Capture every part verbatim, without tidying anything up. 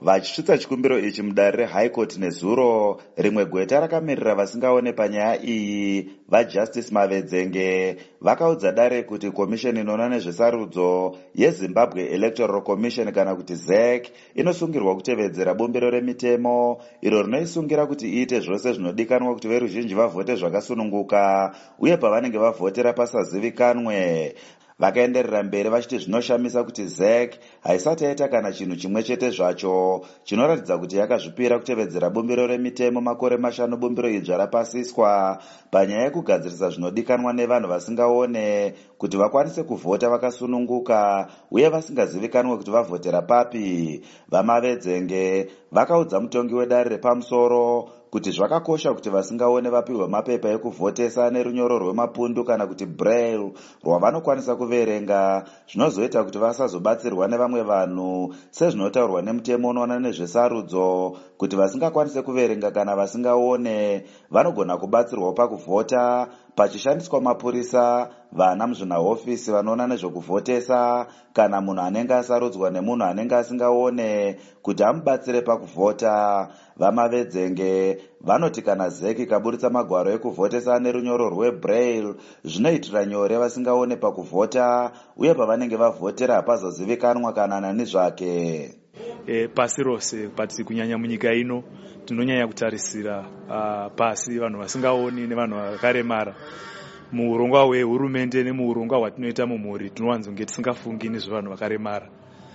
Vachisvitsa chikumbiro ichi mudare reHigh Court nezuro, rimwe gweta rakamirira vasingaone panyaya iyi vaJustice Mavedzenge vakaudza dare kuti komisheni inoona nezvesarudzo yeZimbabwe Electoral Commission kana kuti Z E C inosungirwa kutevedzera bumbiro remitemo iro rinoisungira kuti iite zvose zvinodikanwa kuti veruzhinji vavhote zvakasununguka uye pavanenge vavhotera pasazivikanwe. Vakaenderera mberi vachiti zvinoshamisa kuti Z E C haisati yaita kana chinhu chimwe chete zvacho chinoratidza kuti yakazvipira kutevedzera bumbiro remitemo makore mashanu bumbiro idzva rapasiswa panyaya yekugadzirisa zvinodikanwa nevanhu vasingaone kuti vakwanise kuvhota vakasununguka uye vasingazivikanwe kuti vavhotera papi. VaMavedzenge vakaudza mutongi wedare repamusoro kuti zvakakosha kuti vasingaone vapiwe mapepa ekuvhotesa nerunyoro rwemapundu kana kuti braille rwavanokwanisa kuverenga, zvinozoita kuti vasazobatsirwa nevamwe vanhu sezvinotaurwa nemutemo unoona nezvesarudzo kuti vasingakwanise kuverenga kana vasingaone vanogona kubatsirwa pakuvhota pachishandiswa mapurisa, vana muzvinahofisi vanoona nezvekuvhotesa kana munhu anenge asarudzwa nemunhu anenge asingaone kuti amubatsire pakuvhota. VaMavedzenge vanoti kana Z E C ikaburitsa magwaro ekuvhotesa nerunyoro rwebraille zvinoitira nyore vasingaone pakuvhota uye pavanenge vavhotera hapazozivikanwa kana nani zvake. E, pasi rose pati kunyanya munyika ino tinonyanya kutarisira uh, pasi vanhu vasingaoni nevanhu vakaremara muurongwa hwehurumende nemuurongwa hwatinoita mumhuri tinowanzonge tisingafungi nezvevanhu vakaremara.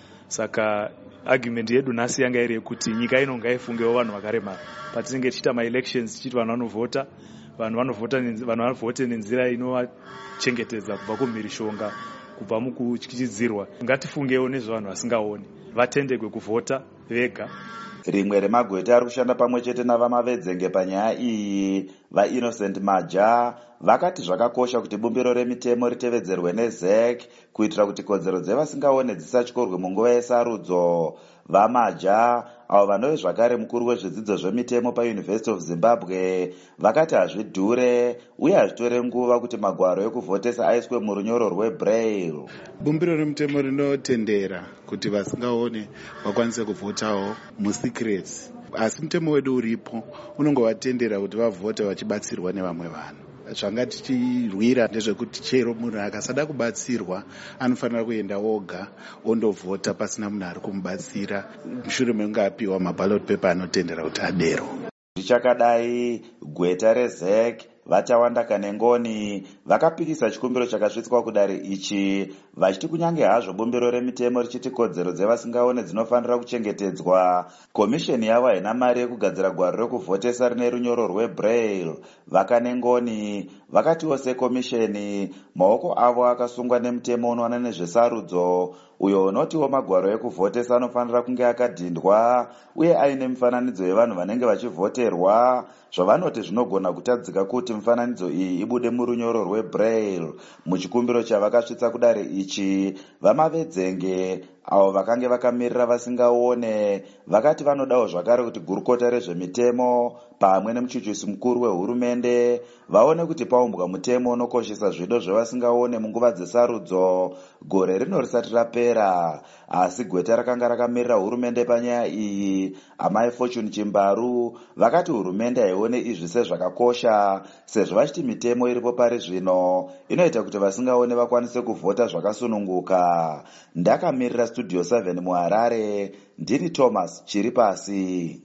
Saka argument yedu nhasi yanga iri yekuti nyika ino ngaifungewo vanhu vakaremara. Patinenge tichiita maelections tichiti vanhu vanovhota vanhu vanovhota vanhu vanovote nenzira inovachengetedza kubva kumhirishonga kubva mukutyidzidzirwa. Ngatifungewo nezvevanhu vasingaoni vatendekwe kuvhota vega. Rimwe remagweta ari kushanda pamwe chete navaMavedzenge panyaya iyi vaInnocent Maja vakati zvakakosha kuti bumbiro remitemo ritevedzerwe neZ E C kuitira kuti kodzero dzevasingaone dzisatyorwe munguva yesarudzo. VaMaja avo vanove zvakare mukuru wezvidzidzo zvemitemo paUniversity of Zimbabwe vakati hazvidhure uye hazvitore nguva kuti magwaro ekuvhotesa aiswe murunyoro rwebraille. Bumbiro remitemo rinotendera kuti vasingaone vakwanise kuvhotawo musecrets, asi mutemo wedu uripo unongovatendera kuti vavhote vachibatsirwa nevamwe vanhu. Zvanga tichirwira ndezvekuti chero munhu akasada kubatsirwa anofanira kuenda oga ondovhota pasina munhu ari kumubatsira mushure mekunge apiwa maballot paper anotendera kuti adero. Zvichakadai gweta reZ E C vatawanda kanengoni vakapikisa chikumbiro chakasvitswa kudare ichi vachiti kunyange hazvo bumbiro remitemo richiti kodzero dzevasingaone dzinofanira kuchengetedzwa, komisheni yavo haina mari yekugadzira gwaro rekuvhotesa rine runyoro rwebraille. Vakanengoni vakatiwo sekomisheni maoko avo akasungwa nemutemo unoona nezvesarudzo uyo unotiwo magwaro ekuvhotesa anofanira kunge akadhindwa uye aine mifananidzo yevanhu vanenge vachivhoterwa, zvavanoti zvinogona kutadzika kuti mifananidzo iyi ibude murunyoro rwebraille. Muchikumbiro chavakasvitsa kudare ichi vaMavedzenge avo vakange vakamirira vasingaone vakati vanodawo zvakare kuti gurukota rezvemitemo pamwe nemuchuchisi mukuru wehurumende vaone kuti paumbwa mutemo unokoshesa zvido zvevasingaone munguva dzesarudzo gore rino risati rapera. Asi gweta rakanga rakamirira hurumende panyaya iyi amai Fortune Chimbaru vakati hurumende haione izvi sezvakakosha sezvo vachiti mitemo iripo pari zvino inoita kuti vasingaone vakwanise kuvhota zvakasununguka. Ndakamirira Studio seven muHarare, ndini Thomas Chiripasi.